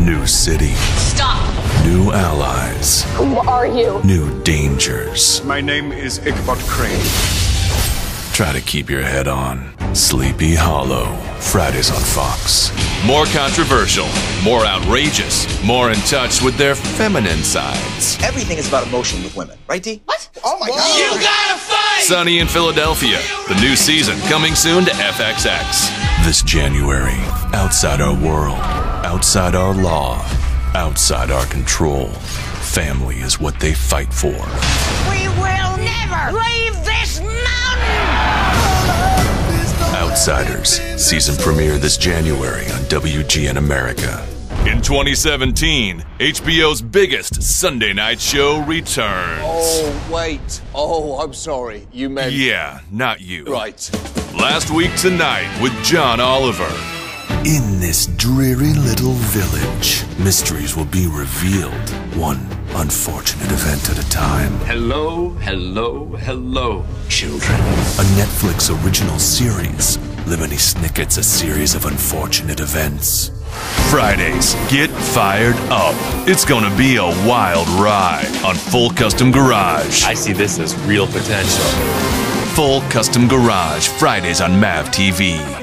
New city. Stop! New allies. Who are you? New dangers. My name is Ichabod Crane. Try to keep your head on. Sleepy Hollow. Fridays on Fox. More controversial, more outrageous, more in touch with their feminine sides. Everything is about emotion with women, right, Dee? What? Oh my God! You gotta fight! Sunny in Philadelphia. The new season coming soon to FXX. This January, outside our world, outside our law, outside our control, family is what they fight for. We will never leave this mountain! Outsiders, season premiere this January on WGN America. In 2017, HBO's biggest Sunday night show returns. Oh, wait. Oh, I'm sorry. You meant... Yeah, not you. Right. Last Week Tonight with John Oliver. In this dreary little village, mysteries will be revealed, one unfortunate event at a time. Hello, hello, hello, children. A Netflix original series, Lemony Snicket's A Series of Unfortunate Events. Fridays, get fired up. It's gonna be a wild ride on Full Custom Garage. I see this as real potential. Full Custom Garage, Fridays on MAV TV.